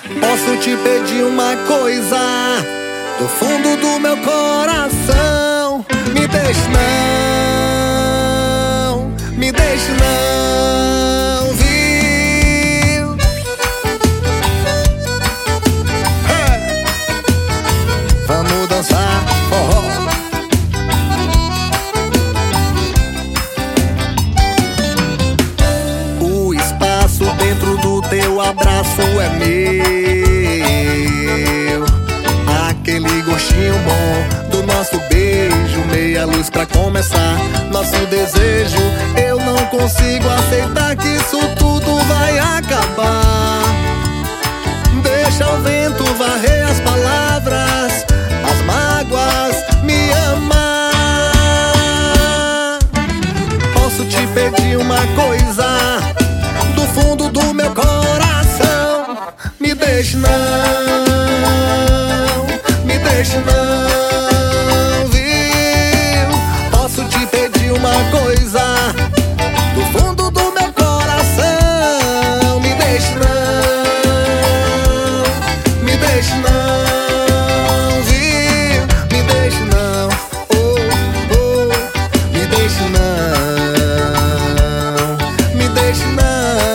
Posso te pedir uma coisa do fundo do meu coração? Me deixe não, viu? Hey! Vamos dançar forró. O espaço dentro do teu abraço é meu. Aquele gostinho bom do nosso beijo, meia luz pra começar nosso desejo. Eu não consigo aceitar que isso tudo vai acabar. Deixa o vento varrer as palavras, as mágoas, me amar. Posso te pedir uma coisa do fundo do meu coração? Me deixe não, viu? Posso te pedir uma coisa do fundo do meu coração? Me deixe não, viu? Me deixe não, oh, oh. Me deixe não, me deixe não.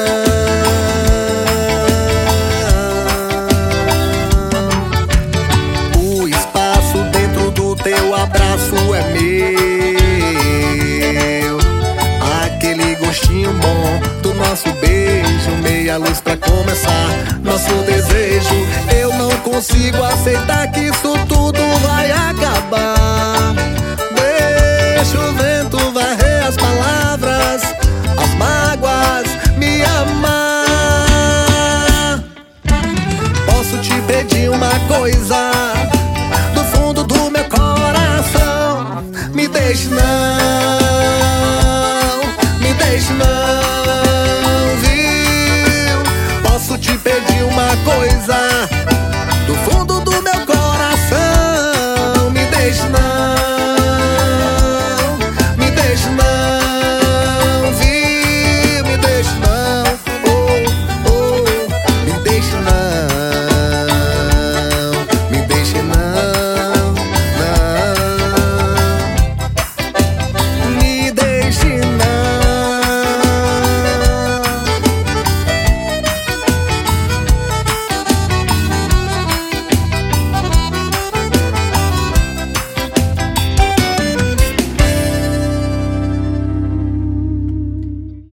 Teu abraço é meu. Aquele gostinho bom do nosso beijo, meia luz pra começar nosso desejo. Eu não consigo aceitar que isso tudo vai acabar. Deixa o vento varrer as palavras, as mágoas, me amar. Posso te pedir uma coisa